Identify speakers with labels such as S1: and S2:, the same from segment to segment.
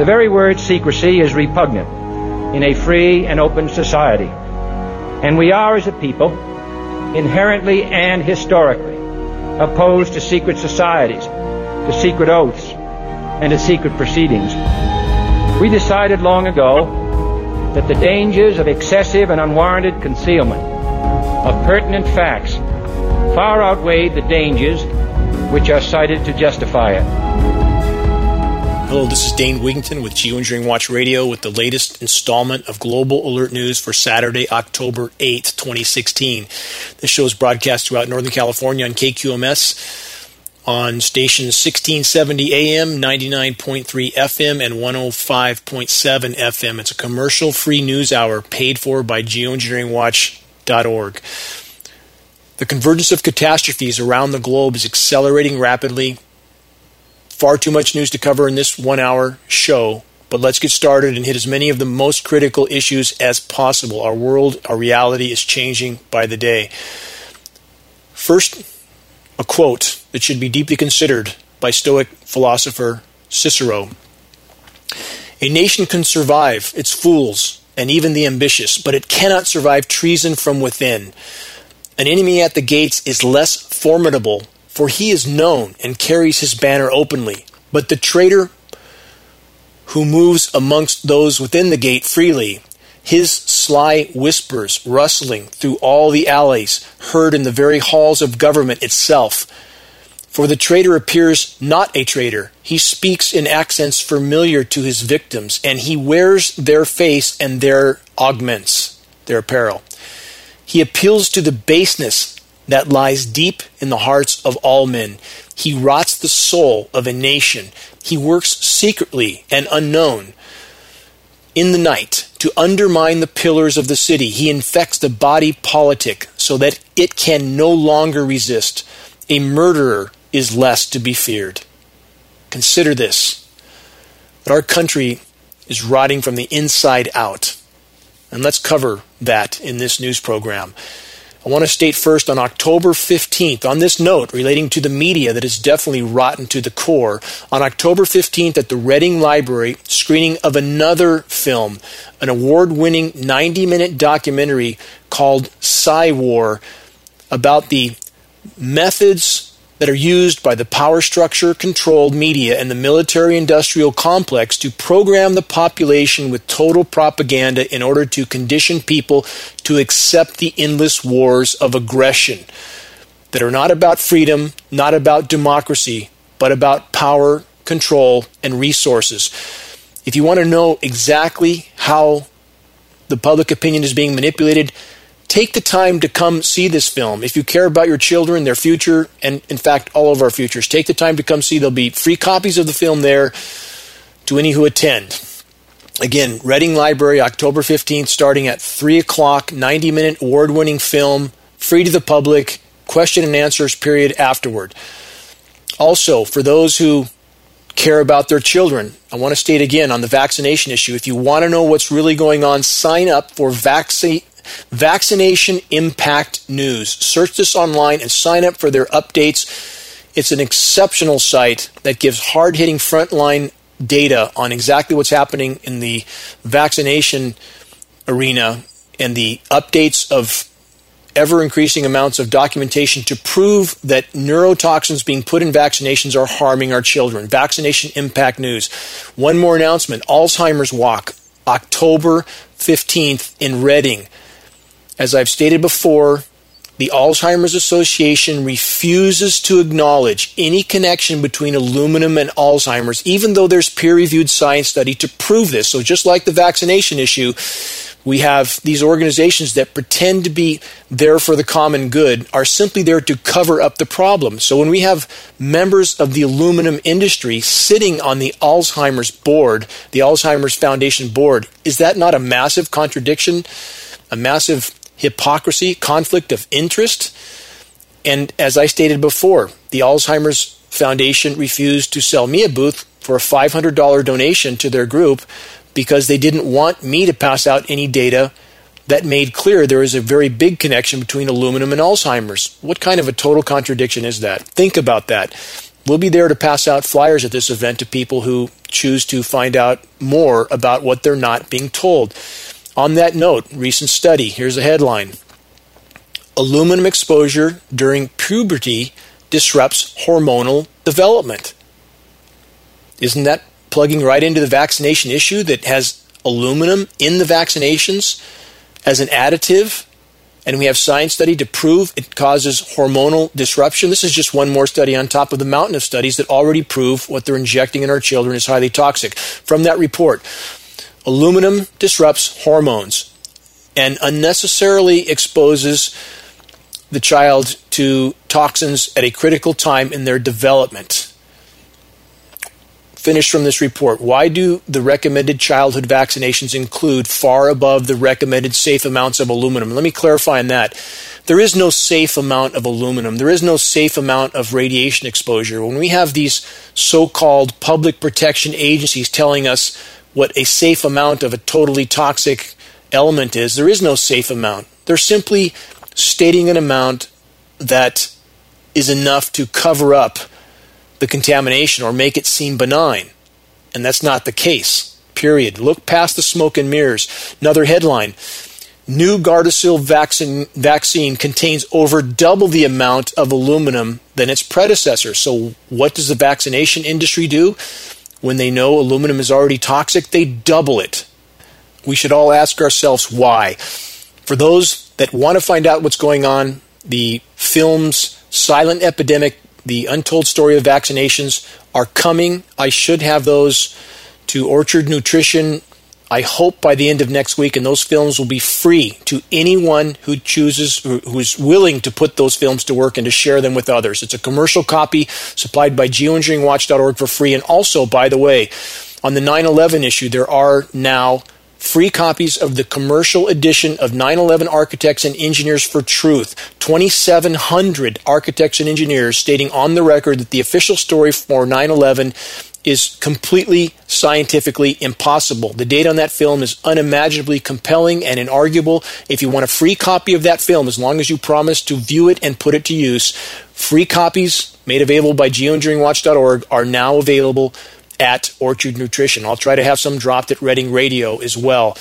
S1: The very word secrecy is repugnant in a free and open society. And we are, as a people, inherently and historically opposed to secret societies, to secret oaths, and to secret proceedings. We decided long ago that the dangers of excessive and unwarranted concealment of pertinent facts far outweighed the dangers which are cited to justify it.
S2: Hello, this is Dane Wigington with Geoengineering Watch Radio with the latest installment of Global Alert News for Saturday, October 8th, 2016. This show is broadcast throughout Northern California on KQMS on stations 1670 AM, 99.3 FM, and 105.7 FM. It's a commercial-free news hour paid for by geoengineeringwatch.org. The convergence of catastrophes around the globe is accelerating rapidly. Far too much news to cover in this 1 hour show, but let's get started and hit as many of the most critical issues as possible. Our world, our reality is changing by the day. First, a quote that should be deeply considered by Stoic philosopher Cicero. A nation can survive its fools and even the ambitious, but it cannot survive treason from within. An enemy at the gates is less formidable, for he is known and carries his banner openly. But the traitor who moves amongst those within the gate freely, his sly whispers rustling through all the alleys, heard in the very halls of government itself. For the traitor appears not a traitor. He speaks in accents familiar to his victims, and he wears their face and their augments, their apparel. He appeals to the baseness that lies deep in the hearts of all men. He rots the soul of a nation. He works secretly and unknown in the night to undermine the pillars of the city. He infects the body politic so that it can no longer resist. A murderer is less to be feared. Consider this, that our country is rotting from the inside out. And let's cover that in this news program. I want to state first, on October 15th, on this note relating to the media that is definitely rotten to the core, on October 15th at the Reading Library, screening of another film, an award-winning 90-minute documentary called Psy-War, about the methods that are used by the power structure-controlled media and the military-industrial complex to program the population with total propaganda in order to condition people to accept the endless wars of aggression that are not about freedom, not about democracy, but about power, control, and resources. If you want to know exactly how the public opinion is being manipulated, take the time to come see this film. If you care about your children, their future, and in fact all of our futures, take the time to come see. There'll be free copies of the film there to any who attend. Again, Reading Library, October 15th, starting at 3 o'clock, 90-minute award-winning film, free to the public, question and answers period afterward. Also, for those who care about their children, I want to state again on the vaccination issue, if you want to know what's really going on, sign up for Vaccination Impact News. Search this online and sign up for their updates. It's an exceptional site that gives hard-hitting frontline data on exactly what's happening in the vaccination arena and the updates of ever-increasing amounts of documentation to prove that neurotoxins being put in vaccinations are harming our children. Vaccination Impact News. One more announcement. Alzheimer's Walk, October 15th in Reading. As I've stated before, the Alzheimer's Association refuses to acknowledge any connection between aluminum and Alzheimer's, even though there's peer-reviewed science study to prove this. So just like the vaccination issue, we have these organizations that pretend to be there for the common good, are simply there to cover up the problem. So when we have members of the aluminum industry sitting on the Alzheimer's board, the Alzheimer's Foundation board, is that not a massive contradiction, a massive hypocrisy, conflict of interest? And as I stated before, the Alzheimer's Foundation refused to sell me a booth for a $500 donation to their group because they didn't want me to pass out any data that made clear there is a very big connection between aluminum and Alzheimer's. What kind of a total contradiction is that? Think about that. We'll be there to pass out flyers at this event to people who choose to find out more about what they're not being told. On that note, recent study, here's a headline. Aluminum exposure during puberty disrupts hormonal development. Isn't that plugging right into the vaccination issue that has aluminum in the vaccinations as an additive? And we have science study to prove it causes hormonal disruption. This is just one more study on top of the mountain of studies that already prove what they're injecting in our children is highly toxic. From that report, aluminum disrupts hormones and unnecessarily exposes the child to toxins at a critical time in their development. Finish from this report. Why do the recommended childhood vaccinations include far above the recommended safe amounts of aluminum? Let me clarify on that. There is no safe amount of aluminum. There is no safe amount of radiation exposure. When we have these so-called public protection agencies telling us what a safe amount of a totally toxic element is, there is no safe amount. They're simply stating an amount that is enough to cover up the contamination or make it seem benign. And that's not the case, period. Look past the smoke and mirrors. Another headline, new Gardasil vaccine contains over double the amount of aluminum than its predecessor. So what does the vaccination industry do? When they know aluminum is already toxic, they double it. We should all ask ourselves why. For those that want to find out what's going on, the films Silent Epidemic, The Untold Story of Vaccinations are coming. I should have those to Orchard Nutrition, I hope by the end of next week, and those films will be free to anyone who chooses, who is willing to put those films to work and to share them with others. It's a commercial copy supplied by geoengineeringwatch.org for free. And also, by the way, on the 9/11 issue, there are now free copies of the commercial edition of 9/11 Architects and Engineers for Truth. 2,700 architects and engineers stating on the record that the official story for 9/11 is completely scientifically impossible. The data on that film is unimaginably compelling and inarguable. If you want a free copy of that film, as long as you promise to view it and put it to use, free copies made available by geoengineeringwatch.org are now available at Orchard Nutrition. I'll try to have some dropped at Reading Radio as well.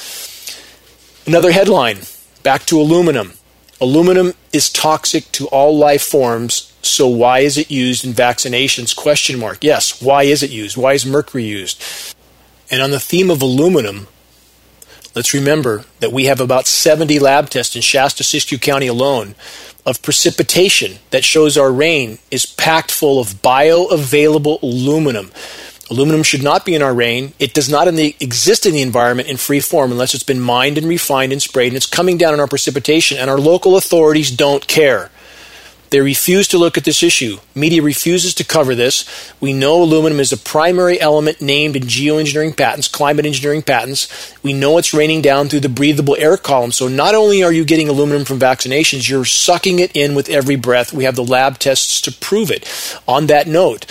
S2: Another headline, back to aluminum. Aluminum is toxic to all life forms, so why is it used in vaccinations? Question mark. Yes, why is it used? Why is mercury used? And on the theme of aluminum, let's remember that we have about 70 lab tests in Shasta-Siskiyou County alone of precipitation that shows our rain is packed full of bioavailable aluminum. Aluminum should not be in our rain. It does not exist in the environment in free form unless it's been mined and refined and sprayed, and it's coming down in our precipitation, and our local authorities don't care. They refuse to look at this issue. Media refuses to cover this. We know aluminum is a primary element named in geoengineering patents, climate engineering patents. We know it's raining down through the breathable air column. So not only are you getting aluminum from vaccinations, you're sucking it in with every breath. We have the lab tests to prove it. On that note,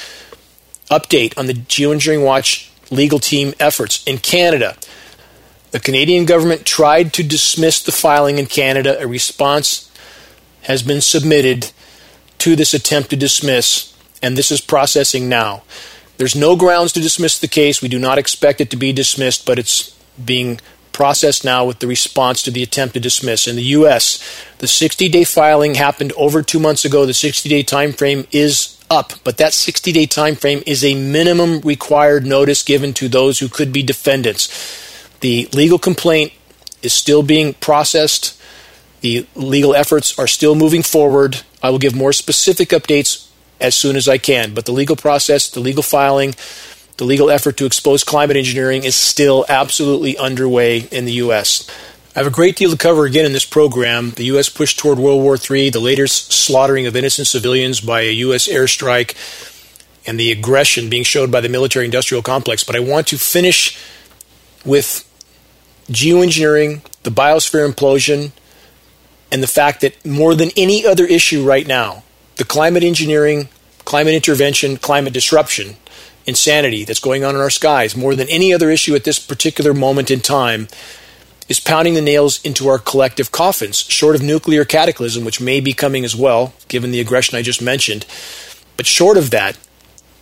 S2: update on the Geoengineering Watch legal team efforts in Canada. The Canadian government tried to dismiss the filing in Canada. A response has been submitted to this attempt to dismiss, and this is processing now. There's no grounds to dismiss the case. We do not expect it to be dismissed, but it's being processed now with the response to the attempt to dismiss. In the U.S., the 60-day filing happened over 2 months ago. The 60-day time frame is up, but that 60-day time frame is a minimum required notice given to those who could be defendants. The legal complaint is still being processed. The legal efforts are still moving forward. I will give more specific updates as soon as I can, but the legal process, the legal filing, the legal effort to expose climate engineering is still absolutely underway in the U.S. I have a great deal to cover again in this program. The U.S. push toward World War III, the latest slaughtering of innocent civilians by a U.S. airstrike, and the aggression being showed by the military-industrial complex. But I want to finish with geoengineering, the biosphere implosion, and the fact that more than any other issue right now, the climate engineering, climate intervention, climate disruption, insanity that's going on in our skies, more than any other issue at this particular moment in time, is pounding the nails into our collective coffins, short of nuclear cataclysm, which may be coming as well, given the aggression I just mentioned. But short of that,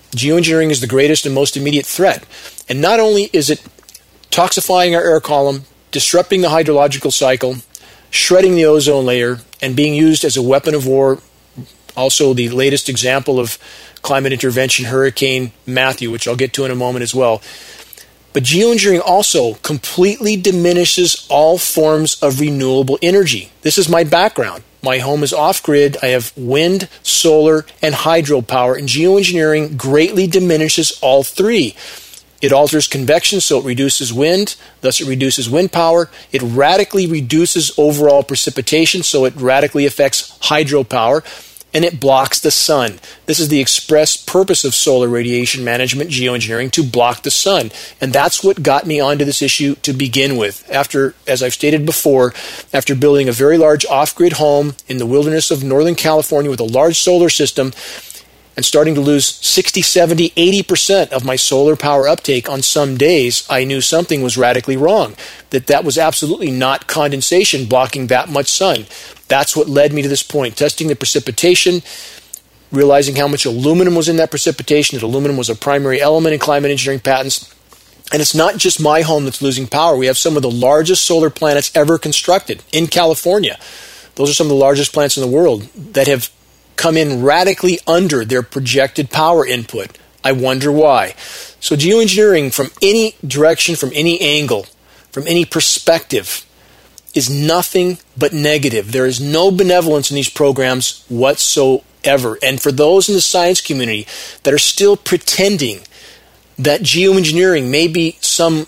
S2: Geoengineering is the greatest and most immediate threat. And not only is it toxifying our air column, disrupting the hydrological cycle, shredding the ozone layer, and being used as a weapon of war, also the latest example of climate intervention, Hurricane Matthew, which I'll get to in a moment as well. But geoengineering also completely diminishes all forms of renewable energy. This is my background. My home is off-grid. I have wind, solar, and hydropower, and geoengineering greatly diminishes all three. It alters convection, so it reduces wind, thus it reduces wind power. It radically reduces overall precipitation, so it radically affects hydropower. And it blocks the sun. This is the express purpose of solar radiation management, geoengineering, to block the sun. And that's what got me onto this issue to begin with. After, as I've stated before, after building a very large off-grid home in the wilderness of Northern California with a large solar system, and starting to lose 60, 70, 80% of my solar power uptake on some days, I knew something was radically wrong. That was absolutely not condensation blocking that much sun. That's what led me to this point. Testing the precipitation, realizing how much aluminum was in that precipitation, that aluminum was a primary element in climate engineering patents. And it's not just my home that's losing power. We have some of the largest solar plants ever constructed in California. Those are some of the largest plants in the world that have come in radically under their projected power input. I wonder why. So geoengineering from any direction, from any angle, from any perspective is nothing but negative. There is no benevolence in these programs whatsoever. And for those in the science community that are still pretending that geoengineering may be some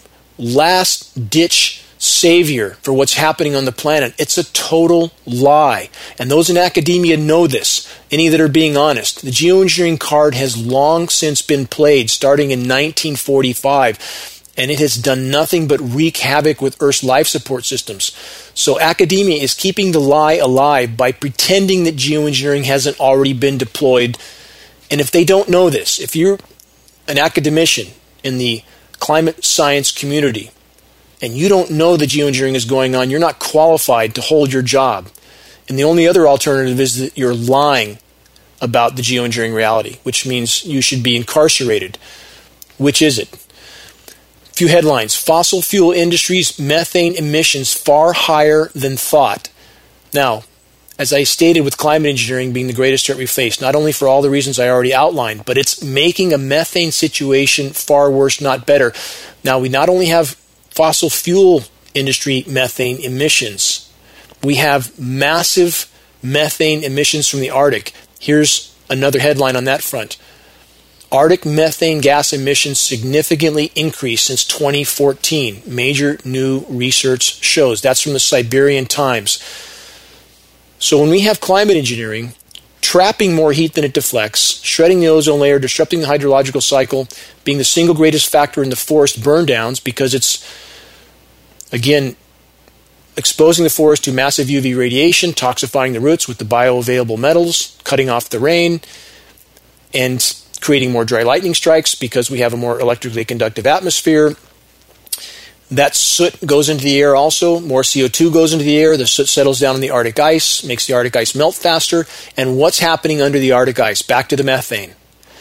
S2: last-ditch savior for what's happening on the planet, it's a total lie. And those in academia know this, any that are being honest. The geoengineering card has long since been played, starting in 1945. And it has done nothing but wreak havoc with Earth's life support systems. So academia is keeping the lie alive by pretending that geoengineering hasn't already been deployed. And if they don't know this, if you're an academician in the climate science community and you don't know that geoengineering is going on, you're not qualified to hold your job. And the only other alternative is that you're lying about the geoengineering reality, which means you should be incarcerated. Which is it? Few headlines. Fossil fuel industry's methane emissions far higher than thought. Now, as I stated with climate engineering being the greatest threat we face, not only for all the reasons I already outlined, but it's making a methane situation far worse, not better. Now, we not only have fossil fuel industry methane emissions, we have massive methane emissions from the Arctic. Here's another headline on that front. Arctic methane gas emissions significantly increased since 2014. Major new research shows. That's from the Siberian Times. So when we have climate engineering, trapping more heat than it deflects, shredding the ozone layer, disrupting the hydrological cycle, being the single greatest factor in the forest burn downs because it's, again, exposing the forest to massive UV radiation, toxifying the roots with the bioavailable metals, cutting off the rain, and creating more dry lightning strikes because we have a more electrically conductive atmosphere. That soot goes into the air also. More CO2 goes into the air. The soot settles down in the Arctic ice, makes the Arctic ice melt faster. And what's happening under the Arctic ice? Back to the methane.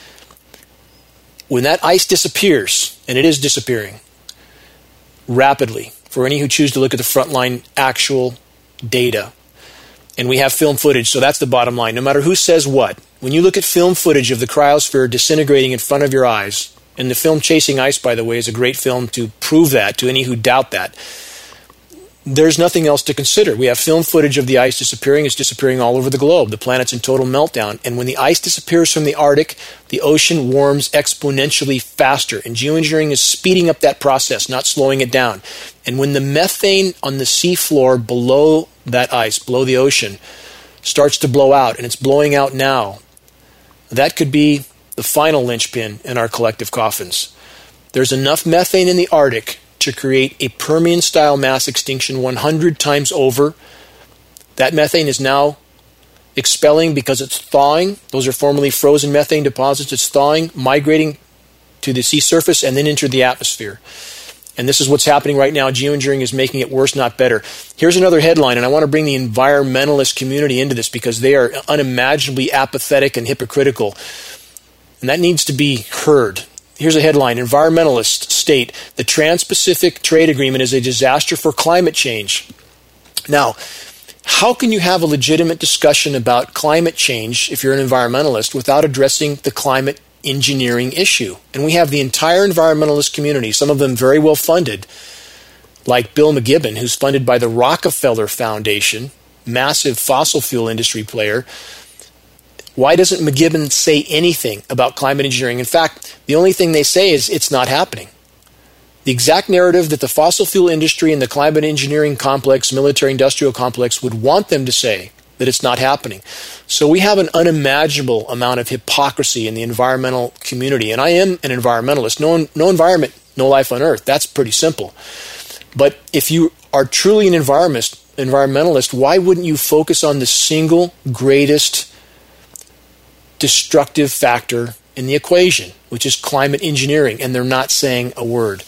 S2: When that ice disappears, and it is disappearing rapidly, for any who choose to look at the frontline actual data, and we have film footage, so that's the bottom line. No matter who says what, when you look at film footage of the cryosphere disintegrating in front of your eyes, and the film Chasing Ice, by the way, is a great film to prove that to any who doubt that, there's nothing else to consider. We have film footage of the ice disappearing. It's disappearing all over the globe. The planet's in total meltdown. And when the ice disappears from the Arctic, the ocean warms exponentially faster. And geoengineering is speeding up that process, not slowing it down. And when the methane on the seafloor below that ice, below the ocean, starts to blow out, and it's blowing out now, that could be the final linchpin in our collective coffins. There's enough methane in the Arctic to create a Permian-style mass extinction 100 times over. That methane is now expelling because it's thawing. Those are formerly frozen methane deposits. It's thawing, migrating to the sea surface, and then into the atmosphere. And this is what's happening right now. Geoengineering is making it worse, not better. Here's another headline, and I want to bring the environmentalist community into this because they are unimaginably apathetic and hypocritical. And that needs to be heard. Here's a headline. Environmentalists state the Trans-Pacific Trade Agreement is a disaster for climate change. Now, how can you have a legitimate discussion about climate change if you're an environmentalist without addressing the climate engineering issue? And we have the entire environmentalist community, some of them very well funded, like Bill McKibben, who's funded by the Rockefeller Foundation, massive fossil fuel industry player. Why doesn't McKibben say anything about climate engineering? In fact, the only thing they say is it's not happening. The exact narrative that the fossil fuel industry and the climate engineering complex, military-industrial complex, would want them to say that it's not happening. So we have an unimaginable amount of hypocrisy in the environmental community. And I am an environmentalist. No environment, no life on Earth. That's pretty simple. But if you are truly an environmentalist, why wouldn't you focus on the single greatest destructive factor in the equation, which is climate engineering? And they're not saying a word.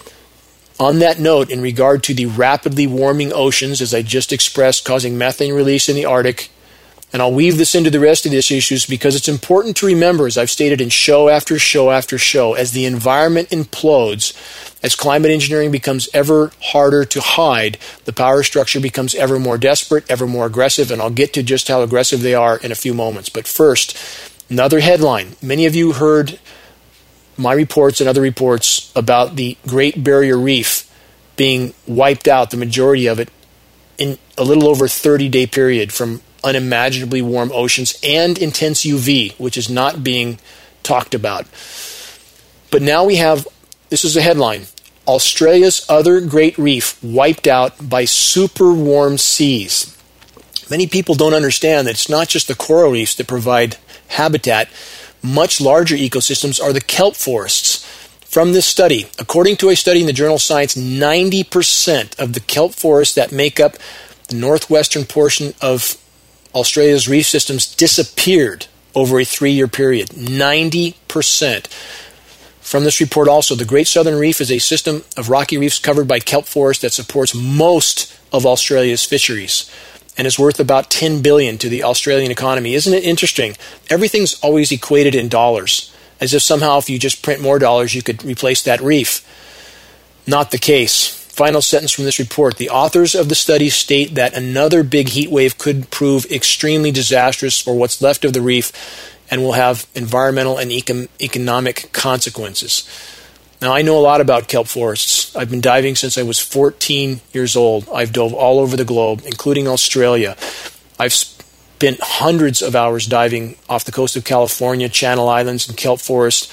S2: On that note, in regard to the rapidly warming oceans, as I just expressed, causing methane release in the Arctic, and I'll weave this into the rest of these issues because it's important to remember, as I've stated in show after show after show, as the environment implodes, as climate engineering becomes ever harder to hide, the power structure becomes ever more desperate, ever more aggressive, and I'll get to just how aggressive they are in a few moments. But first, another headline. Many of you heard my reports and other reports about the Great Barrier Reef being wiped out, the majority of it, in a little over a 30-day period from unimaginably warm oceans and intense UV, which is not being talked about. But now we have, this is a headline, Australia's other great reef wiped out by super warm seas. Many people don't understand that it's not just the coral reefs that provide habitat. Much larger ecosystems are the kelp forests. From this study, according to a study in the journal Science, 90% of the kelp forests that make up the northwestern portion of Australia's reef systems disappeared over a 3-year period. 90%. From this report also, the Great Southern Reef is a system of rocky reefs covered by kelp forest that supports most of Australia's fisheries and is worth about $10 billion to the Australian economy. Isn't it interesting? Everything's always equated in dollars, as if somehow if you just print more dollars, you could replace that reef. Not the case. Final sentence from this report. The authors of the study state that another big heat wave could prove extremely disastrous for what's left of the reef and will have environmental and economic consequences. Now, I know a lot about kelp forests. I've been diving since I was 14 years old. I've dove all over the globe, including Australia. I've spent hundreds of hours diving off the coast of California, Channel Islands, and kelp forests,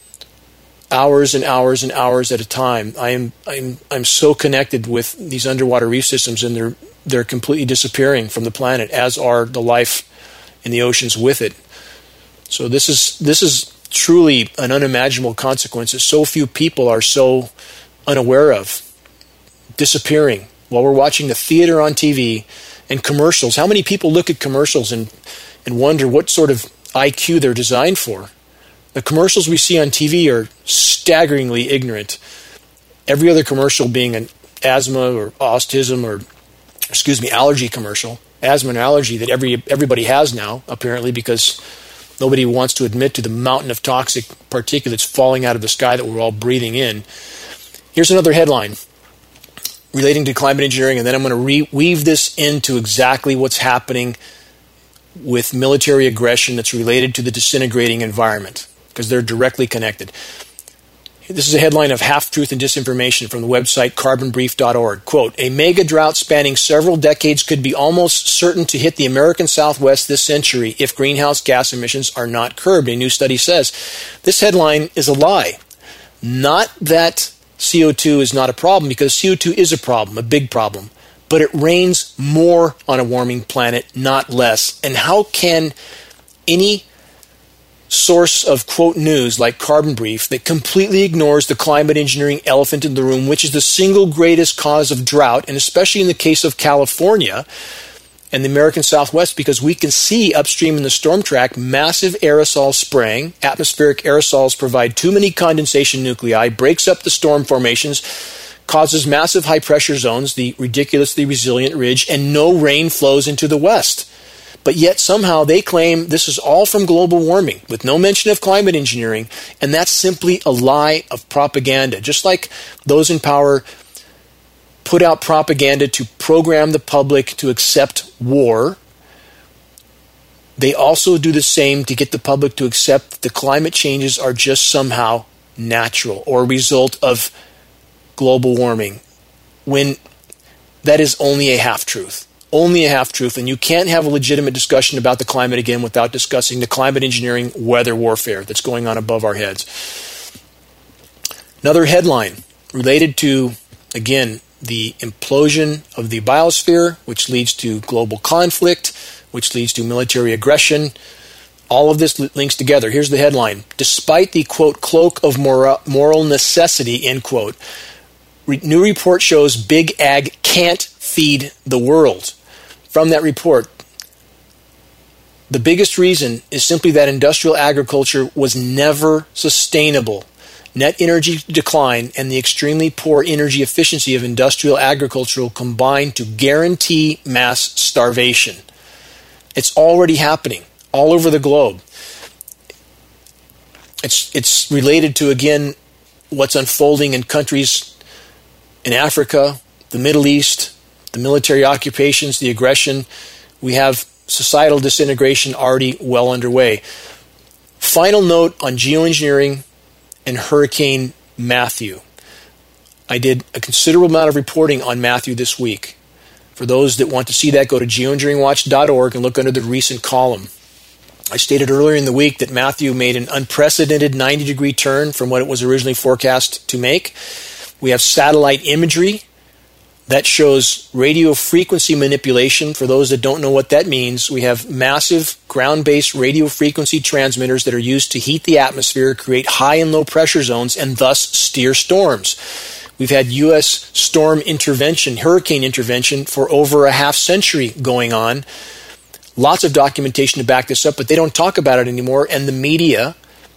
S2: hours and hours and hours at a time. I'm so connected with these underwater reef systems, and they're completely disappearing from the planet, as are the life in the oceans with it. So this is truly an unimaginable consequence that so few people are so unaware of. Disappearing while we're watching the theater on TV and commercials. How many people look at commercials and wonder what sort of IQ they're designed for? The commercials we see on TV are staggeringly ignorant. Every other commercial being an asthma or autism or, allergy commercial. Asthma and allergy that everybody has now, apparently, because nobody wants to admit to the mountain of toxic particulates falling out of the sky that we're all breathing in. Here's another headline relating to climate engineering, and then I'm going to weave this into exactly what's happening with military aggression that's related to the disintegrating environment, because they're directly connected. This is a headline of Half-Truth and Disinformation from the website carbonbrief.org. Quote, a mega drought spanning several decades could be almost certain to hit the American Southwest this century if greenhouse gas emissions are not curbed, a new study says. This headline is a lie. Not that CO2 is not a problem, because CO2 is a problem, a big problem. But it rains more on a warming planet, not less. And how can any source of, quote, news like Carbon Brief that completely ignores the climate engineering elephant in the room, which is the single greatest cause of drought, and especially in the case of California and the American Southwest, because we can see upstream in the storm track massive aerosol spraying. Atmospheric aerosols provide too many condensation nuclei, breaks up the storm formations, causes massive high pressure zones, the ridiculously resilient ridge, and no rain flows into the west. But yet somehow they claim this is all from global warming with no mention of climate engineering, and that's simply a lie of propaganda. Just like those in power put out propaganda to program the public to accept war, they also do the same to get the public to accept that the climate changes are just somehow natural or a result of global warming, when that is only a half-truth. Only a half-truth, and you can't have a legitimate discussion about the climate again without discussing the climate engineering weather warfare that's going on above our heads. Another headline related to, again, the implosion of the biosphere, which leads to global conflict, which leads to military aggression. All of this links together. Here's the headline. Despite the, quote, cloak of moral necessity, end quote, new report shows big ag can't feed the world. From that report, the biggest reason is simply that industrial agriculture was never sustainable. Net energy decline and the extremely poor energy efficiency of industrial agriculture combine to guarantee mass starvation. It's already happening all over the globe. It's related to, again, what's unfolding in countries in Africa, the Middle East, the military occupations, the aggression. We have societal disintegration already well underway. Final note on geoengineering and Hurricane Matthew. I did a considerable amount of reporting on Matthew this week. For those that want to see that, go to geoengineeringwatch.org and look under the recent column. I stated earlier in the week that Matthew made an unprecedented 90-degree turn from what it was originally forecast to make. We have satellite imagery that shows radio frequency manipulation. For those that don't know what that means, we have massive ground-based radio frequency transmitters that are used to heat the atmosphere, create high and low pressure zones, and thus steer storms. We've had U.S. storm intervention, hurricane intervention, for over a half century going on. Lots of documentation to back this up, but they don't talk about it anymore, and the media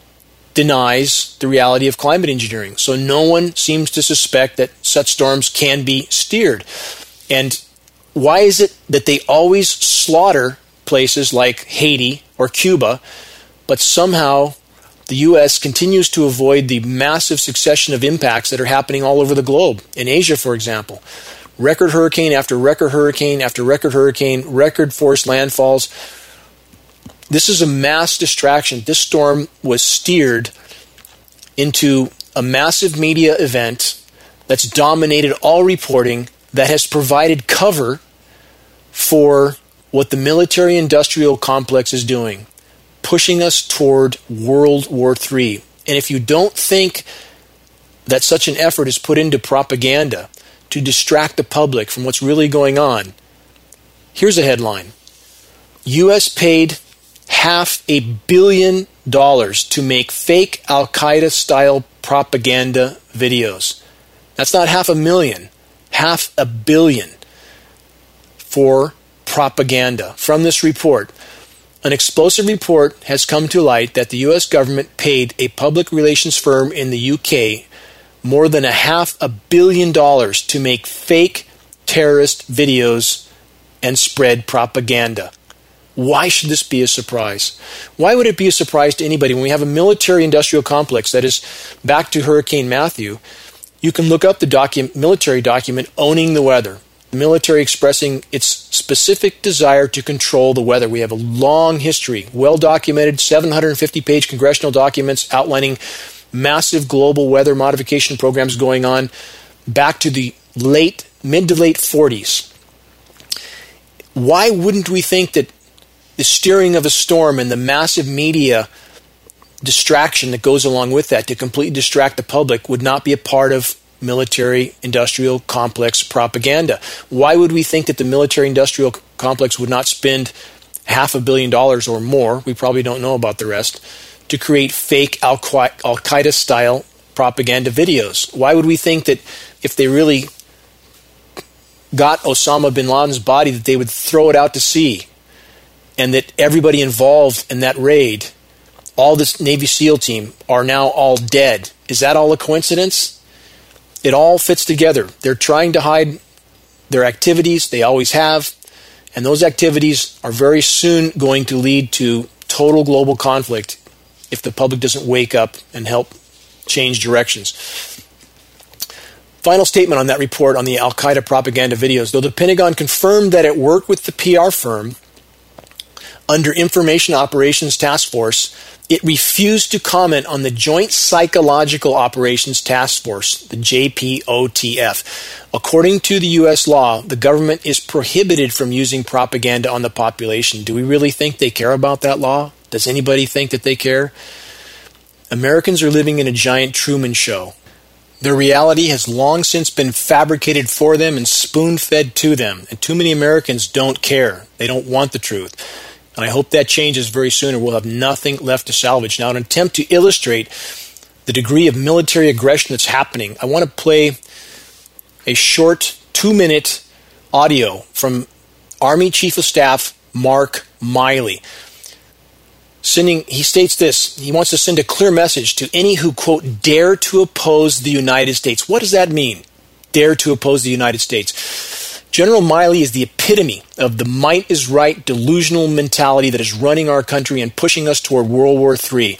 S2: denies the reality of climate engineering. So no one seems to suspect that such storms can be steered. And why is it that they always slaughter places like Haiti or Cuba, but somehow the U.S. continues to avoid the massive succession of impacts that are happening all over the globe? In Asia, for example, record hurricane after record hurricane after record hurricane, record force landfalls. This is a mass distraction. This storm was steered into a massive media event that's dominated all reporting, that has provided cover for what the military-industrial complex is doing, pushing us toward World War III. And if you don't think that such an effort is put into propaganda to distract the public from what's really going on, here's a headline. U.S. paid $500 million to make fake Al-Qaeda-style propaganda videos. That's not $500,000, $500 million for propaganda. From this report, an explosive report has come to light that the U.S. government paid a public relations firm in the UK more than $500 million to make fake terrorist videos and spread propaganda. Why should this be a surprise? Why would it be a surprise to anybody when we have a military-industrial complex that is back to Hurricane Matthew? You can look up the military document, Owning the Weather. The military expressing its specific desire to control the weather. We have a long history, well-documented, 750-page congressional documents outlining massive global weather modification programs going on back to the mid to late 40s. Why wouldn't we think that the steering of a storm and the massive media distraction that goes along with that to completely distract the public would not be a part of military-industrial complex propaganda? Why would we think that the military-industrial complex would not spend $500 million or more, we probably don't know about the rest, to create fake Al-Qaeda-style propaganda videos? Why would we think that if they really got Osama bin Laden's body, that they would throw it out to sea, and that everybody involved in that raid, all this Navy SEAL team, are now all dead? Is that all a coincidence? It all fits together. They're trying to hide their activities. They always have. And those activities are very soon going to lead to total global conflict if the public doesn't wake up and help change directions. Final statement on that report on the Al-Qaeda propaganda videos. Though the Pentagon confirmed that it worked with the PR firm under Information Operations Task Force, it refused to comment on the Joint Psychological Operations Task Force, the JPOTF. According to the U.S. law, the government is prohibited from using propaganda on the population. Do we really think they care about that law? Does anybody think that they care? Americans are living in a giant Truman Show. Their reality has long since been fabricated for them and spoon-fed to them. And too many Americans don't care. They don't want the truth. And I hope that changes very soon or we'll have nothing left to salvage. Now, in an attempt to illustrate the degree of military aggression that's happening, I want to play a short 2-minute audio from Army Chief of Staff Mark Milley. He states this: he wants to send a clear message to any who, quote, dare to oppose the United States. What does that mean? Dare to oppose the United States. General Milley is the epitome of the might is right delusional mentality that is running our country and pushing us toward World War III.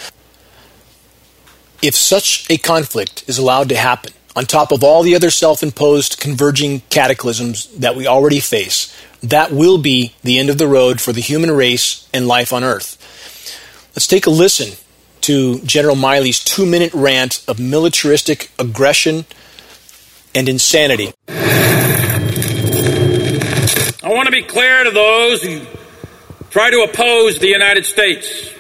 S2: If such a conflict is allowed to happen, on top of all the other self-imposed converging cataclysms that we already face, that will be the end of the road for the human race and life on Earth. Let's take a listen to General Milley's 2-minute rant of militaristic aggression and insanity.
S3: I want to be clear to those who try to oppose the United States.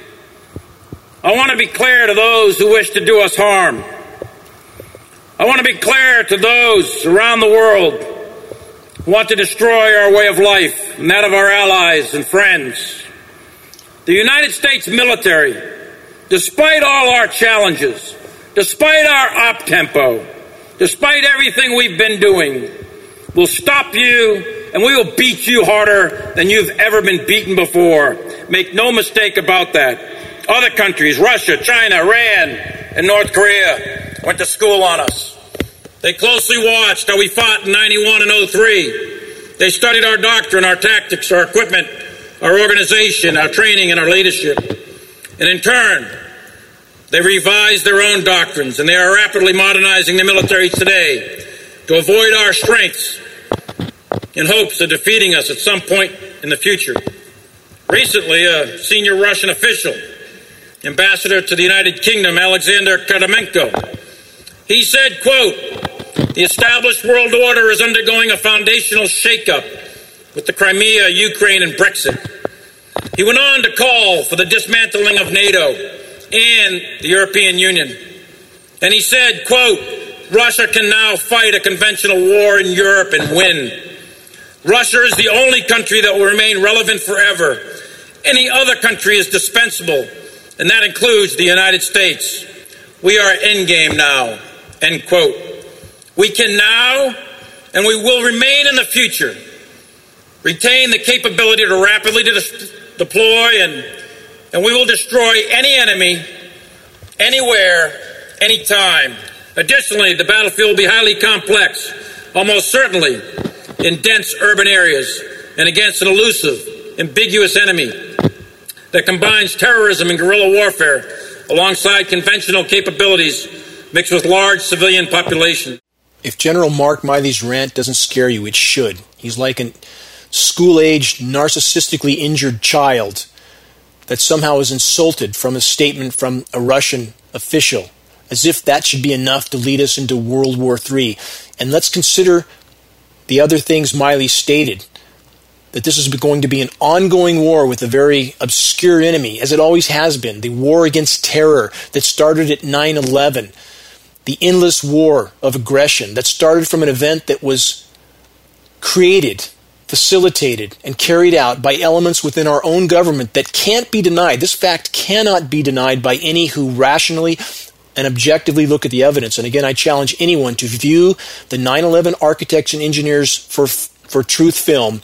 S3: I want to be clear to those who wish to do us harm. I want to be clear to those around the world who want to destroy our way of life and that of our allies and friends. The United States military, despite all our challenges, despite our op-tempo, despite everything we've been doing, will stop you and we will beat you harder than you've ever been beaten before. Make no mistake about that. Other countries, Russia, China, Iran, and North Korea, went to school on us. They closely watched how we fought in 91 and 03. They studied our doctrine, our tactics, our equipment, our organization, our training, and our leadership. And in turn, they revised their own doctrines, and they are rapidly modernizing the military today to avoid our strengths in hopes of defeating us at some point in the future. Recently, a senior Russian official, ambassador to the United Kingdom, Alexander Karamenko, he said, quote, "The established world order is undergoing a foundational shakeup with the Crimea, Ukraine, and Brexit." He went on to call for the dismantling of NATO and the European Union. And he said, quote, "Russia can now fight a conventional war in Europe and win. Russia is the only country that will remain relevant forever. Any other country is dispensable, and that includes the United States. We are endgame now," end quote. We can now, and we will remain in the future, retain the capability to rapidly deploy and we will destroy any enemy, anywhere, anytime. Additionally, the battlefield will be highly complex, almost certainly in dense urban areas and against an elusive, ambiguous enemy that combines terrorism and guerrilla warfare alongside conventional capabilities mixed with large civilian population.
S2: If General Mark Milley's rant doesn't scare you, it should. He's like a school-aged, narcissistically injured child that somehow is insulted from a statement from a Russian official, as if that should be enough to lead us into World War III. And let's consider the other things Milley stated, that this is going to be an ongoing war with a very obscure enemy, as it always has been, the war against terror that started at 9/11, the endless war of aggression that started from an event that was created, facilitated, and carried out by elements within our own government that can't be denied. This fact cannot be denied by any who rationally and objectively look at the evidence. And again, I challenge anyone to view the 9/11 architects and engineers for truth film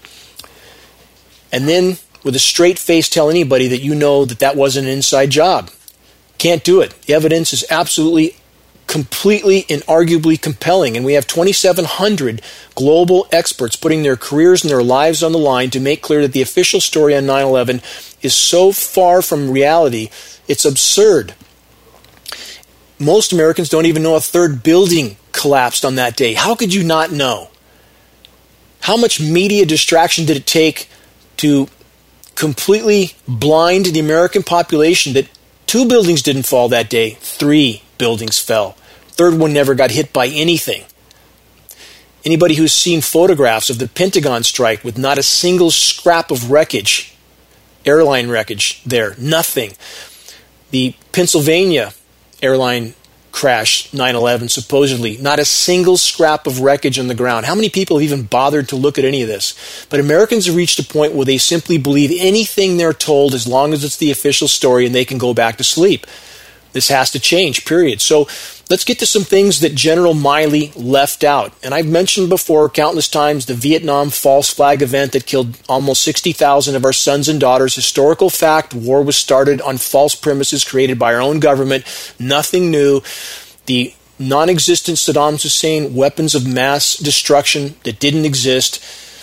S2: and then with a straight face tell anybody that you know that that wasn't an inside job. Can't do it. The evidence is absolutely completely and arguably compelling. And we have 2,700 global experts putting their careers and their lives on the line to make clear that the official story on 9/11 is so far from reality, it's absurd. Most Americans don't even know a third building collapsed on that day. How could you not know? How much media distraction did it take to completely blind the American population that 2 buildings didn't fall that day, 3 buildings fell. Third one never got hit by anything. Anybody who's seen photographs of the Pentagon strike with not a single scrap of wreckage, airline wreckage there, nothing. The Pennsylvania airline crash, 9/11, supposedly, not a single scrap of wreckage on the ground. How many people have even bothered to look at any of this? But Americans have reached a point where they simply believe anything they're told as long as it's the official story and they can go back to sleep. This has to change, period. So let's get to some things that General Milley left out. And I've mentioned before countless times the Vietnam false flag event that killed almost 60,000 of our sons and daughters. Historical fact, war was started on false premises created by our own government. Nothing new. The non-existent Saddam Hussein weapons of mass destruction that didn't exist.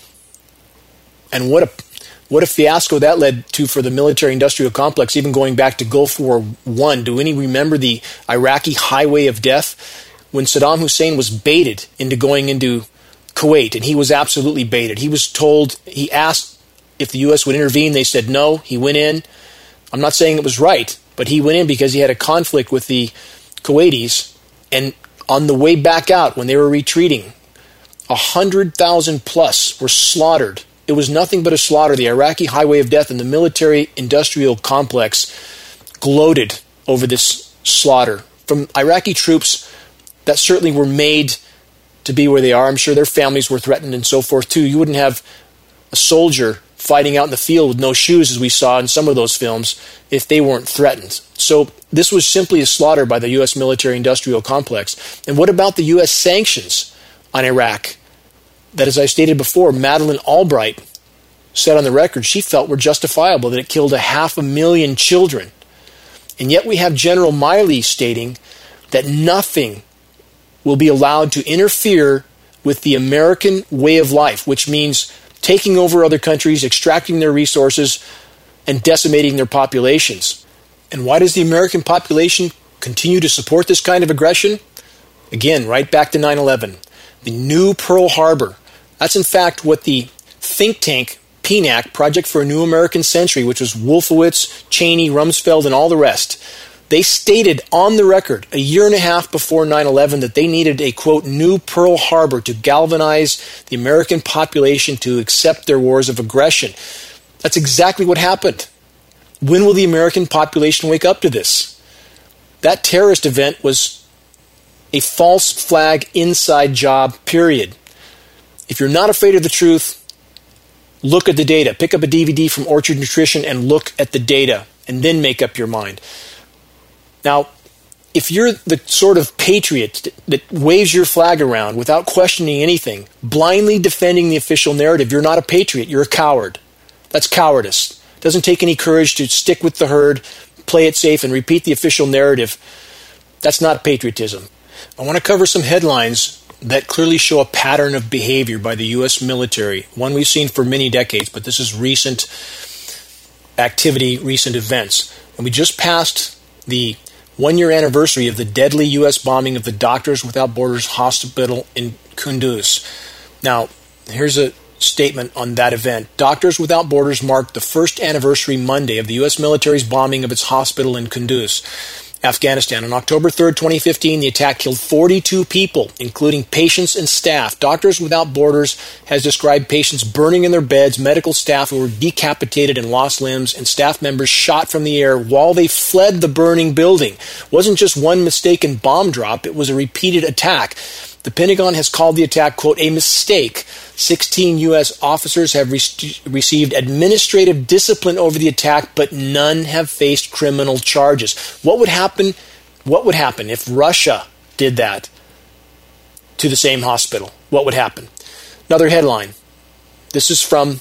S2: And what a fiasco that led to for the military-industrial complex, even going back to Gulf War I. Do any remember the Iraqi highway of death? When Saddam Hussein was baited into going into Kuwait, and he was absolutely baited. He asked if the U.S. would intervene. They said no. He went in. I'm not saying it was right, but he went in because he had a conflict with the Kuwaitis. And on the way back out, when they were retreating, 100,000 plus were slaughtered. It was nothing but a slaughter. The Iraqi highway of death and the military-industrial complex gloated over this slaughter from Iraqi troops that certainly were made to be where they are. I'm sure their families were threatened and so forth too. You wouldn't have a soldier fighting out in the field with no shoes, as we saw in some of those films, if they weren't threatened. So this was simply a slaughter by the U.S. military-industrial complex. And what about the U.S. sanctions on Iraq? That, as I stated before, Madeleine Albright said on the record she felt were justifiable, that it killed 500,000 children. And yet we have General Milley stating that nothing will be allowed to interfere with the American way of life, which means taking over other countries, extracting their resources, and decimating their populations. And why does the American population continue to support this kind of aggression? Again, right back to 9/11. The new Pearl Harbor. That's in fact what the think tank PNAC, Project for a New American Century, which was Wolfowitz, Cheney, Rumsfeld, and all the rest, they stated on the record a year and a half before 9/11 that they needed a, quote, new Pearl Harbor to galvanize the American population to accept their wars of aggression. That's exactly what happened. When will the American population wake up to this? That terrorist event was a false flag inside job, period. If you're not afraid of the truth, look at the data. Pick up a DVD from Orchard Nutrition and look at the data, and then make up your mind. Now, if you're the sort of patriot that waves your flag around without questioning anything, blindly defending the official narrative, you're not a patriot, you're a coward. That's cowardice. It doesn't take any courage to stick with the herd, play it safe, and repeat the official narrative. That's not patriotism. I want to cover some headlines that clearly show a pattern of behavior by the U.S. military, one we've seen for many decades, but this is recent activity, recent events. And we just passed the one-year anniversary of the deadly U.S. bombing of the Doctors Without Borders hospital in Kunduz. Now, here's a statement on that event. Doctors Without Borders marked the first anniversary Monday of the U.S. military's bombing of its hospital in Kunduz, Afghanistan. On October 3rd, 2015, the attack killed 42 people, including patients and staff. Doctors Without Borders has described patients burning in their beds, medical staff who were decapitated and lost limbs, and staff members shot from the air while they fled the burning building. It wasn't just one mistaken bomb drop, it was a repeated attack. The Pentagon has called the attack, quote, a mistake. 16 U.S. officers have received administrative discipline over the attack, but none have faced criminal charges. What would happen if Russia did that to the same hospital? What would happen? Another headline. This is from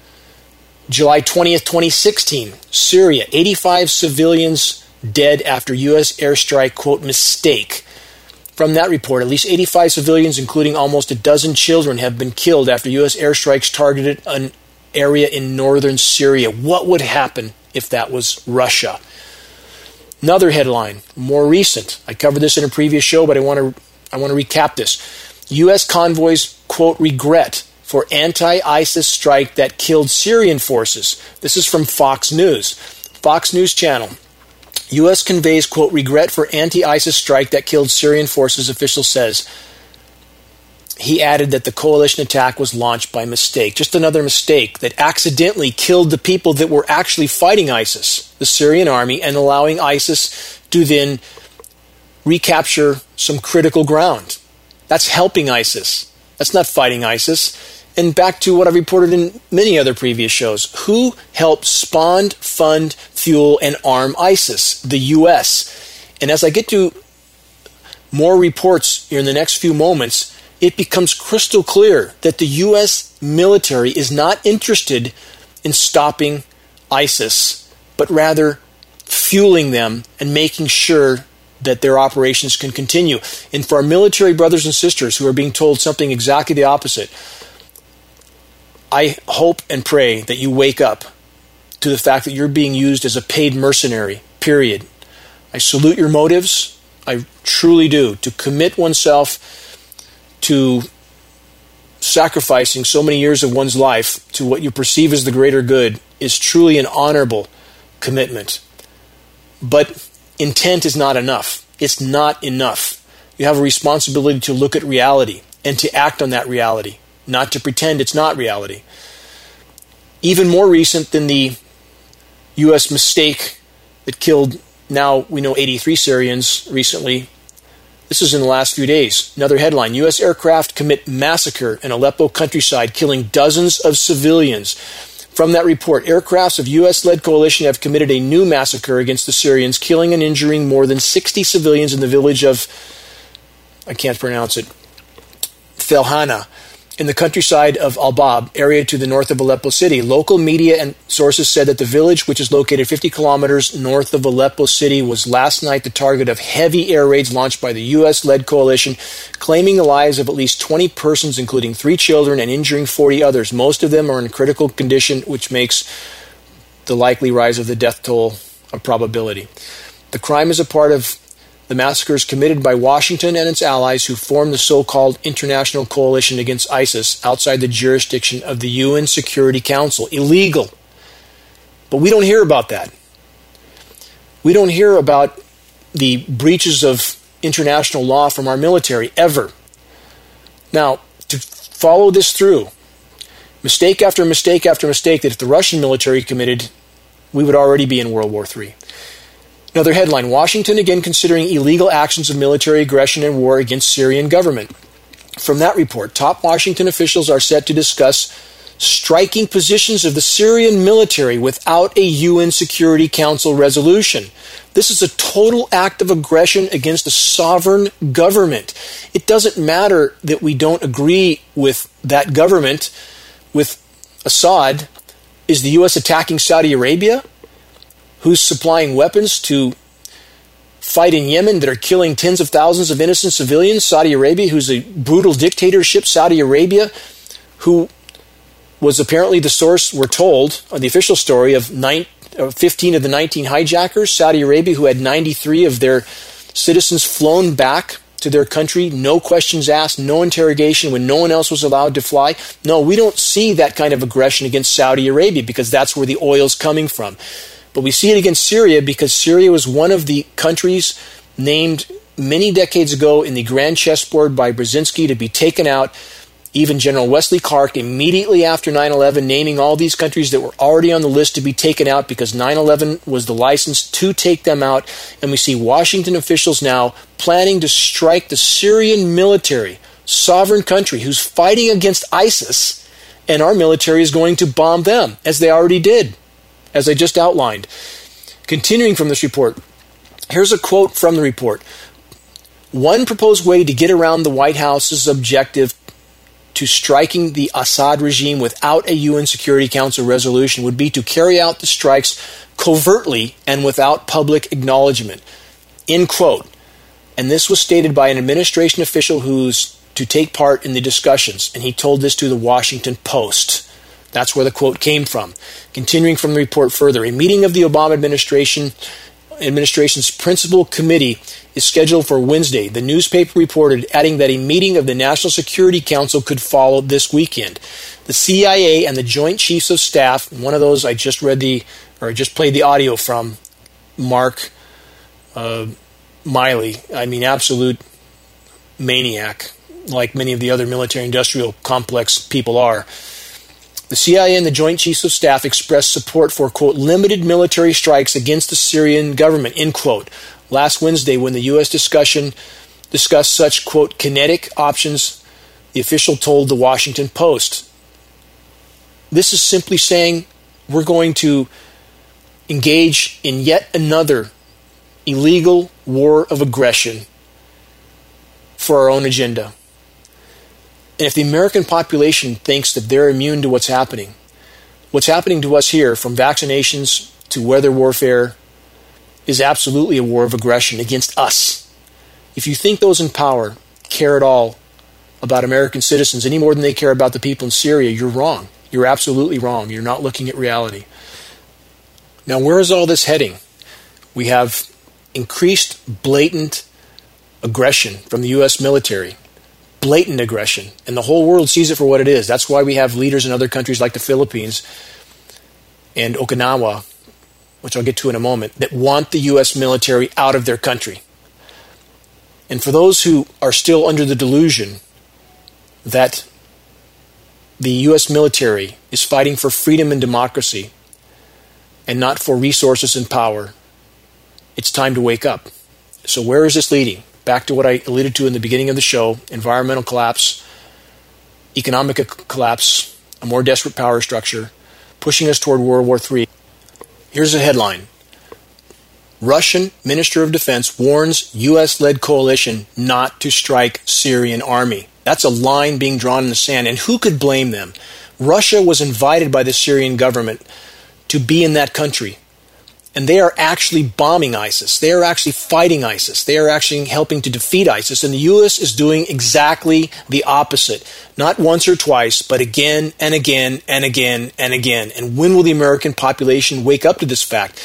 S2: July 20th, 2016. Syria, 85 civilians dead after U.S. airstrike, quote, mistake. From that report, at least 85 civilians, including almost a dozen children, have been killed after U.S. airstrikes targeted an area in northern Syria. What would happen if that was Russia? Another headline, more recent. I covered this in a previous show, but I want to recap this. U.S. convoys, quote, regret for anti-ISIS strike that killed Syrian forces. This is from Fox News. Fox News Channel. U.S. conveys, quote, regret for anti-ISIS strike that killed Syrian forces, official says. He added that the coalition attack was launched by mistake. Just another mistake that accidentally killed the people that were actually fighting ISIS, the Syrian army, and allowing ISIS to then recapture some critical ground. That's helping ISIS. That's not fighting ISIS. And back to what I've reported in many other previous shows. Who helped spawn, fund, fuel, and arm ISIS? The U.S. And as I get to more reports here in the next few moments, it becomes crystal clear that the U.S. military is not interested in stopping ISIS, but rather fueling them and making sure that their operations can continue. And for our military brothers and sisters who are being told something exactly the opposite, I hope and pray that you wake up to the fact that you're being used as a paid mercenary, period. I salute your motives. I truly do. To commit oneself to sacrificing so many years of one's life to what you perceive as the greater good is truly an honorable commitment. But intent is not enough. It's not enough. You have a responsibility to look at reality and to act on that reality, not to pretend it's not reality. Even more recent than the U.S. mistake that killed, now we know, 83 Syrians recently. This is in the last few days. Another headline, U.S. aircraft commit massacre in Aleppo countryside, killing dozens of civilians. From that report, aircrafts of U.S.-led coalition have committed a new massacre against the Syrians, killing and injuring more than 60 civilians in the village of, I can't pronounce it, Felhana, in the countryside of Al-Bab, area to the north of Aleppo city. Local media and sources said that the village, which is located 50 kilometers north of Aleppo city, was last night the target of heavy air raids launched by the U.S.-led coalition, claiming the lives of at least 20 persons, including 3 children, and injuring 40 others. Most of them are in critical condition, which makes the likely rise of the death toll a probability. The crime is a part of the massacres committed by Washington and its allies who formed the so-called International Coalition Against ISIS outside the jurisdiction of the UN Security Council. Illegal. But we don't hear about that. We don't hear about the breaches of international law from our military, ever. Now, to follow this through, mistake after mistake after mistake that if the Russian military committed, we would already be in World War III. Another headline, Washington again considering illegal actions of military aggression and war against Syrian government. From that report, top Washington officials are set to discuss striking positions of the Syrian military without a UN Security Council resolution. This is a total act of aggression against a sovereign government. It doesn't matter that we don't agree with that government, with Assad. Is the U.S. attacking Saudi Arabia? Who's supplying weapons to fight in Yemen that are killing tens of thousands of innocent civilians? Saudi Arabia, who's a brutal dictatorship. Saudi Arabia, who was apparently the source, we're told, on the official story, of 15 of the 19 hijackers. Saudi Arabia, who had 93 of their citizens flown back to their country, no questions asked, no interrogation, when no one else was allowed to fly. No, we don't see that kind of aggression against Saudi Arabia because that's where the oil's coming from. But we see it against Syria because Syria was one of the countries named many decades ago in the grand chessboard by Brzezinski to be taken out. Even General Wesley Clark, immediately after 9/11, naming all these countries that were already on the list to be taken out because 9/11 was the license to take them out. And we see Washington officials now planning to strike the Syrian military, sovereign country who's fighting against ISIS, and our military is going to bomb them, as they already did, as I just outlined. Continuing from this report, here's a quote from the report. One proposed way to get around the White House's objective to striking the Assad regime without a UN Security Council resolution would be to carry out the strikes covertly and without public acknowledgement. End quote. And this was stated by an administration official who's to take part in the discussions, and he told this to the Washington Post. That's where the quote came from. Continuing from the report further, a meeting of the Obama administration's principal committee is scheduled for Wednesday. The newspaper reported, adding that a meeting of the National Security Council could follow this weekend. The CIA and the Joint Chiefs of Staff, one of those I just played the audio from, Mark Miley, absolute maniac, like many of the other military-industrial complex people are. The CIA and the Joint Chiefs of Staff expressed support for, quote, limited military strikes against the Syrian government, end quote, last Wednesday when the U.S. discussed such, quote, kinetic options, the official told the Washington Post. This is simply saying we're going to engage in yet another illegal war of aggression for our own agenda. And if the American population thinks that they're immune to what's happening to us here, from vaccinations to weather warfare, is absolutely a war of aggression against us. If you think those in power care at all about American citizens any more than they care about the people in Syria, you're wrong. You're absolutely wrong. You're not looking at reality. Now, where is all this heading? We have increased blatant aggression from the U.S. military. Blatant aggression, and the whole world sees it for what it is. That's why we have leaders in other countries like the Philippines and Okinawa, which I'll get to in a moment, that want the U.S. military out of their country. And for those who are still under the delusion that the U.S. military is fighting for freedom and democracy and not for resources and power, it's time to wake up. So where is this leading? Back to what I alluded to in the beginning of the show: environmental collapse, economic collapse, a more desperate power structure, pushing us toward World War III. Here's a headline. Russian Minister of Defense warns U.S.-led coalition not to strike Syrian army. That's a line being drawn in the sand, and who could blame them? Russia was invited by the Syrian government to be in that country. And they are actually bombing ISIS. They are actually fighting ISIS. They are actually helping to defeat ISIS. And the U.S. is doing exactly the opposite. Not once or twice, but again and again and again and again. And when will the American population wake up to this fact?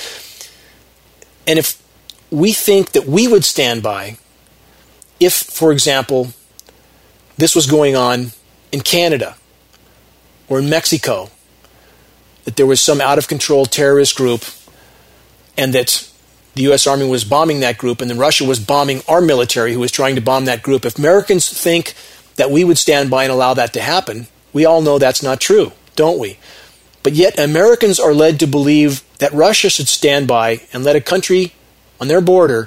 S2: And if we think that we would stand by, if, for example, this was going on in Canada or in Mexico, that there was some out-of-control terrorist group and that the U.S. Army was bombing that group, and then Russia was bombing our military who was trying to bomb that group. If Americans think that we would stand by and allow that to happen, we all know that's not true, don't we? But yet Americans are led to believe that Russia should stand by and let a country on their border,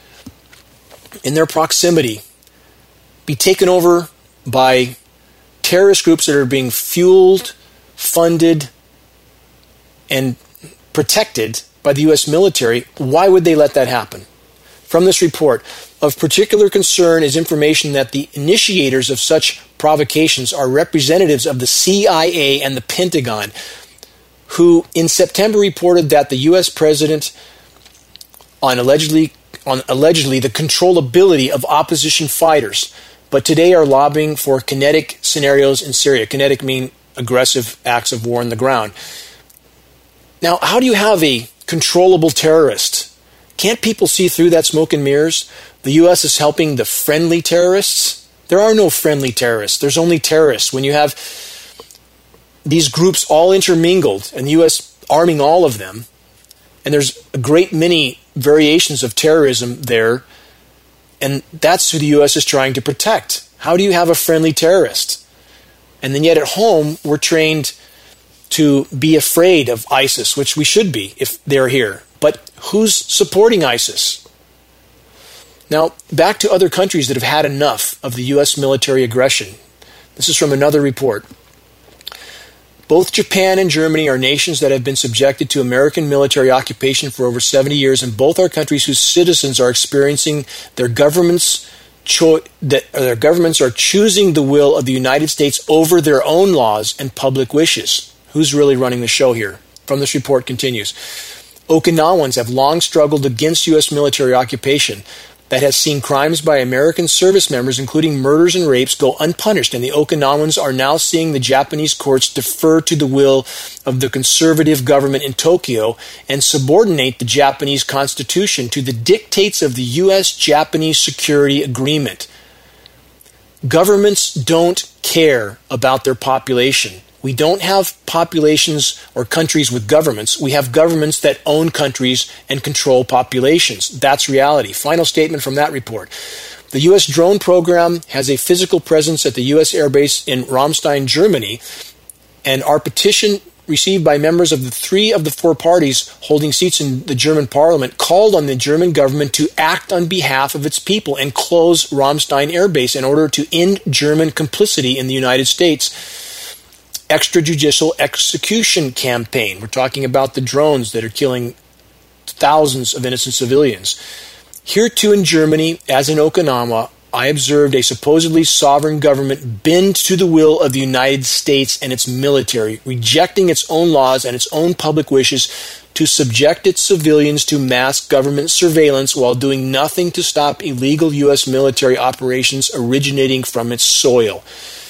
S2: in their proximity, be taken over by terrorist groups that are being fueled, funded, and protected by the U.S. military. Why would they let that happen? From this report, of particular concern is information that the initiators of such provocations are representatives of the CIA and the Pentagon, who in September reported that the U.S. president on allegedly the controllability of opposition fighters, but today are lobbying for kinetic scenarios in Syria. Kinetic mean aggressive acts of war on the ground. Now, how do you have a controllable terrorist? Can't people see through that smoke and mirrors? The U.S. is helping the friendly terrorists? There are no friendly terrorists. There's only terrorists. When you have these groups all intermingled and the U.S. arming all of them, and there's a great many variations of terrorism there, and that's who the U.S. is trying to protect. How do you have a friendly terrorist? And then yet at home, we're trained to be afraid of ISIS, which we should be if they're here. But who's supporting ISIS? Now, back to other countries that have had enough of the U.S. military aggression. This is from another report. Both Japan and Germany are nations that have been subjected to American military occupation for over 70 years, and both are countries whose citizens are experiencing their governments are choosing the will of the United States over their own laws and public wishes. Who's really running the show here? From this report continues. Okinawans have long struggled against U.S. military occupation. that has seen crimes by American service members, including murders and rapes, go unpunished, and the Okinawans are now seeing the Japanese courts defer to the will of the conservative government in Tokyo and subordinate the Japanese constitution to the dictates of the U.S.-Japanese Security Agreement. Governments don't care about their population. We don't have populations or countries with governments. We have governments that own countries and control populations. That's reality. Final statement from that report. The U.S. drone program has a physical presence at the U.S. Air Base in Ramstein, Germany, and our petition received by members of the 3 of the 4 parties holding seats in the German parliament called on the German government to act on behalf of its people and close Ramstein Air Base in order to end German complicity in the United States extrajudicial execution campaign. We're talking about the drones that are killing thousands of innocent civilians. Here too in Germany, as in Okinawa, I observed a supposedly sovereign government bend to the will of the United States and its military, rejecting its own laws and its own public wishes to subject its civilians to mass government surveillance while doing nothing to stop illegal U.S. military operations originating from its soil.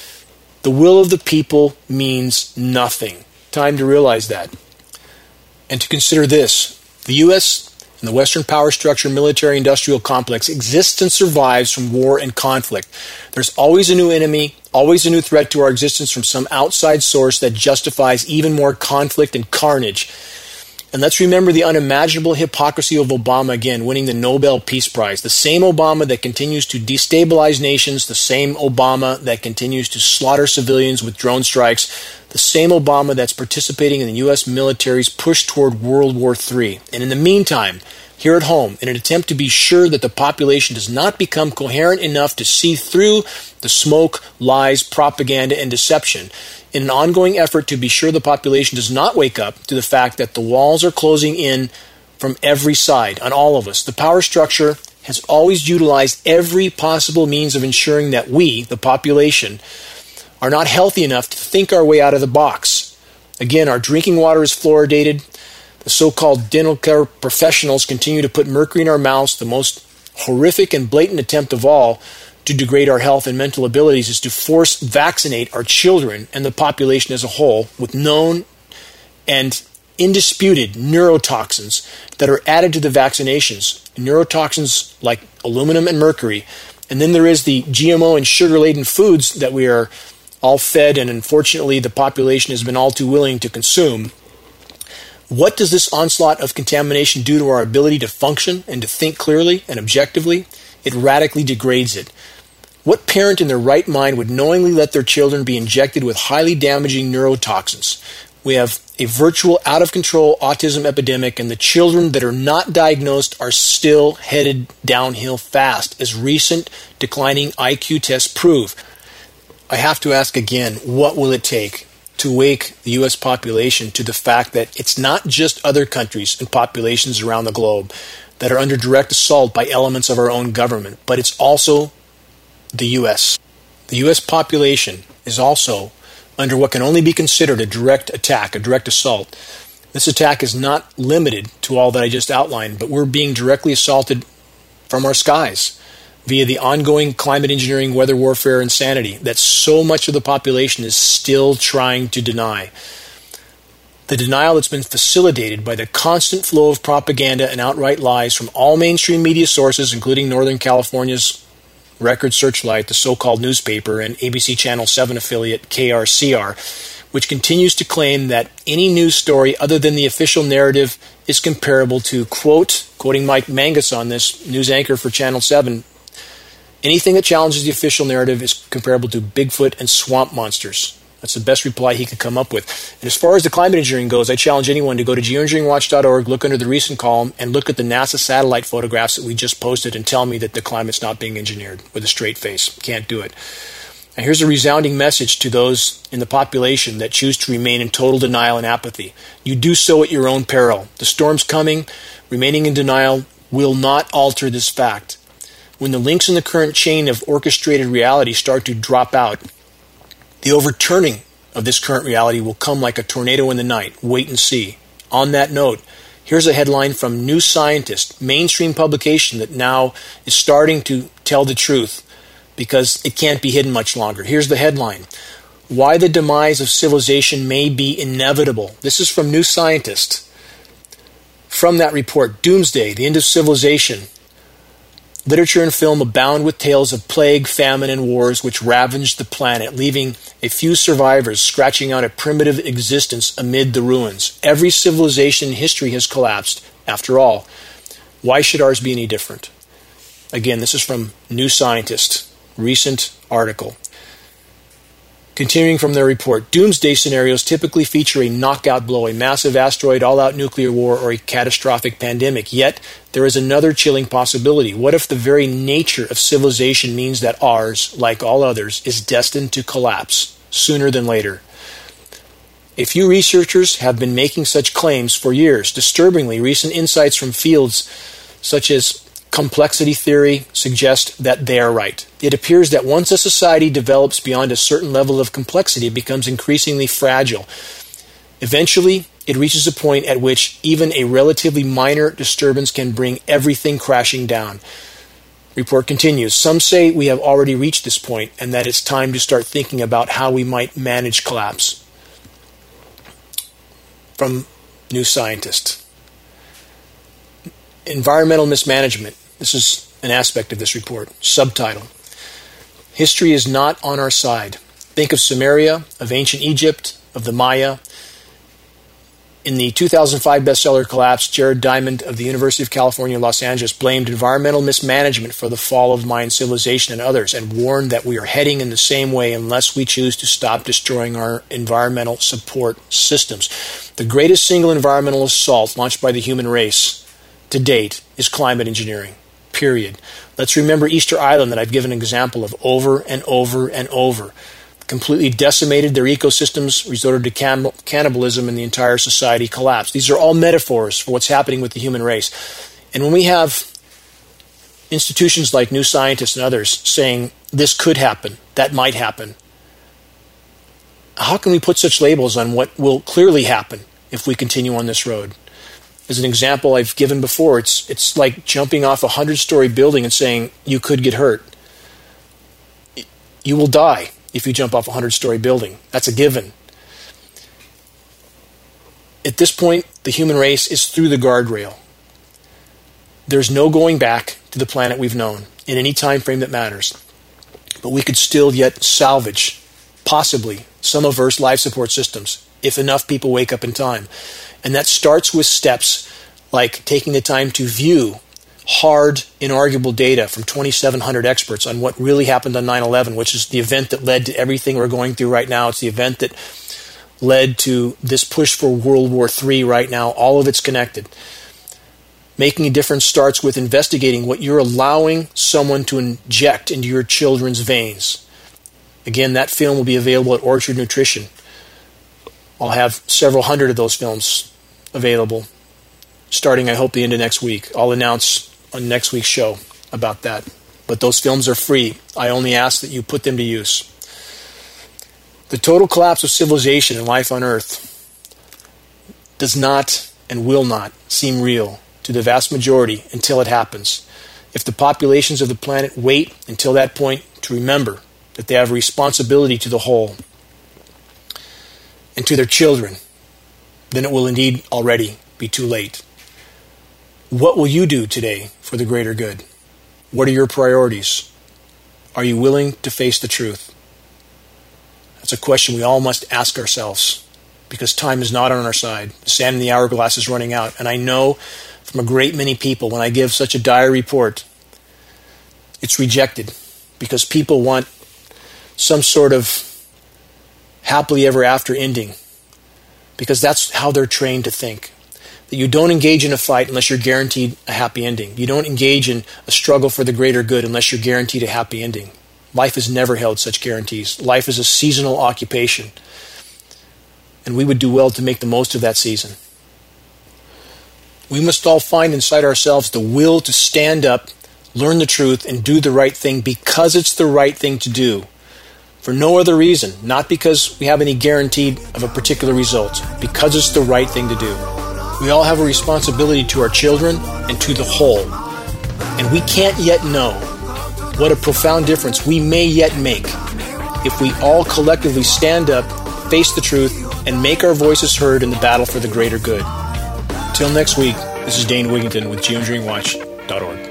S2: The will of the people means nothing. Time to realize that. And to consider this. The U.S. and the Western power structure military-industrial complex exists and survives from war and conflict. There's always a new enemy, always a new threat to our existence from some outside source that justifies even more conflict and carnage. And let's remember the unimaginable hypocrisy of Obama again, winning the Nobel Peace Prize. The same Obama that continues to destabilize nations, the same Obama that continues to slaughter civilians with drone strikes, the same Obama that's participating in the U.S. military's push toward World War III. And in the meantime, here at home, in an attempt to be sure that the population does not become coherent enough to see through the smoke, lies, propaganda, and deception, in an ongoing effort to be sure the population does not wake up to the fact that the walls are closing in from every side, on all of us. The power structure has always utilized every possible means of ensuring that we, the population, are not healthy enough to think our way out of the box. Again, our drinking water is fluoridated. The so-called dental care professionals continue to put mercury in our mouths. The most horrific and blatant attempt of all to degrade our health and mental abilities is to force vaccinate our children and the population as a whole with known and indisputed neurotoxins that are added to the vaccinations. Neurotoxins like aluminum and mercury. And then there is the GMO and sugar-laden foods that we are all fed, and unfortunately the population has been all too willing to consume. What does this onslaught of contamination do to our ability to function and to think clearly and objectively? It radically degrades it. What parent in their right mind would knowingly let their children be injected with highly damaging neurotoxins? We have a virtual out-of-control autism epidemic, and the children that are not diagnosed are still headed downhill fast, as recent declining IQ tests prove. I have to ask again, what will it take to wake the U.S. population to the fact that it's not just other countries and populations around the globe that are under direct assault by elements of our own government, but it's also the U.S. The U.S. population is also under what can only be considered a direct attack, a direct assault. This attack is not limited to all that I just outlined, but we're being directly assaulted from our skies via the ongoing climate engineering, weather warfare insanity that so much of the population is still trying to deny. The denial that's been facilitated by the constant flow of propaganda and outright lies from all mainstream media sources, including Northern California's Record Searchlight, the so-called newspaper, and ABC Channel 7 affiliate KRCR, which continues to claim that any news story other than the official narrative is comparable to, quoting Mike Mangus on this, news anchor for Channel 7, anything that challenges the official narrative is comparable to Bigfoot and swamp monsters. That's the best reply he could come up with. And as far as the climate engineering goes, I challenge anyone to go to geoengineeringwatch.org, look under the recent column, and look at the NASA satellite photographs that we just posted and tell me that the climate's not being engineered with a straight face. Can't do it. And here's a resounding message to those in the population that choose to remain in total denial and apathy. You do so at your own peril. The storm's coming. Remaining in denial will not alter this fact. When the links in the current chain of orchestrated reality start to drop out, the overturning of this current reality will come like a tornado in the night. Wait and see. On that note, Here's a headline from New Scientist, mainstream publication that now is starting to tell the truth because it can't be hidden much longer. Here's the headline: Why the Demise of Civilization May Be Inevitable. This is from New Scientist. From that report, Doomsday, the End of Civilization. Literature and film abound with tales of plague, famine, and wars which ravaged the planet, leaving a few survivors scratching out a primitive existence amid the ruins. Every civilization in history has collapsed. After all, why should ours be any different? Again, this is from New Scientist, recent article. Continuing from their report, doomsday scenarios typically feature a knockout blow, a massive asteroid, all-out nuclear war, or a catastrophic pandemic. Yet, there is another chilling possibility. What if the very nature of civilization means that ours, like all others, is destined to collapse sooner than later? A few researchers have been making such claims for years. Disturbingly, recent insights from fields such as complexity theory suggest that they are right. It appears that once a society develops beyond a certain level of complexity, it becomes increasingly fragile. Eventually, it reaches a point at which even a relatively minor disturbance can bring everything crashing down. Report continues. Some say we have already reached this point and that it's time to start thinking about how we might manage collapse. From New Scientist. Environmental mismanagement. This is an aspect of this report. Subtitle: History is not on our side. Think of Sumeria, of ancient Egypt, of the Maya. In the 2005 bestseller Collapse, Jared Diamond of the University of California, Los Angeles blamed environmental mismanagement for the fall of Mayan civilization and others, and warned that we are heading in the same way unless we choose to stop destroying our environmental support systems. The greatest single environmental assault launched by the human race to date is climate engineering. Period. Let's remember Easter Island that I've given an example of over and over and over. Completely decimated their ecosystems, resorted to cannibalism, and the entire society collapsed. These are all metaphors for what's happening with the human race. And when we have institutions like New Scientist and others saying this could happen, that might happen, how can we put such labels on what will clearly happen if we continue on this road? As an example I've given before, it's like jumping off a 100-story building and saying you could get hurt. You will die if you jump off a 100-story building. That's a given. At this point, the human race is through the guardrail. There's no going back to the planet we've known in any time frame that matters. But we could still yet salvage, possibly, some of Earth's life support systems if enough people wake up in time. And that starts with steps like taking the time to view hard, inarguable data from 2,700 experts on what really happened on 9/11, which is the event that led to everything we're going through right now. It's the event that led to this push for World War III right now. All of it's connected. Making a difference starts with investigating what you're allowing someone to inject into your children's veins. Again, that film will be available at Orchard Nutrition. I'll have several hundred of those films available starting, I hope, the end of next week. I'll announce on next week's show about that. But those films are free. I only ask that you put them to use. The total collapse of civilization and life on Earth does not and will not seem real to the vast majority until it happens. If the populations of the planet wait until that point to remember that they have a responsibility to the whole and to their children, then it will indeed already be too late. What will you do today for the greater good? What are your priorities? Are you willing to face the truth? That's a question we all must ask ourselves, because time is not on our side. The sand in the hourglass is running out. And I know from a great many people, when I give such a dire report, it's rejected because people want some sort of happily ever after ending, because that's how they're trained to think. That you don't engage in a fight unless you're guaranteed a happy ending. You don't engage in a struggle for the greater good unless you're guaranteed a happy ending. Life has never held such guarantees. Life is a seasonal occupation, and we would do well to make the most of that season. We must all find inside ourselves the will to stand up, learn the truth, and do the right thing because it's the right thing to do. For no other reason, not because we have any guarantee of a particular result, because it's the right thing to do. We all have a responsibility to our children and to the whole. And we can't yet know what a profound difference we may yet make if we all collectively stand up, face the truth, and make our voices heard in the battle for the greater good. Until next week, this is Dane Wigington with geoengineeringwatch.org.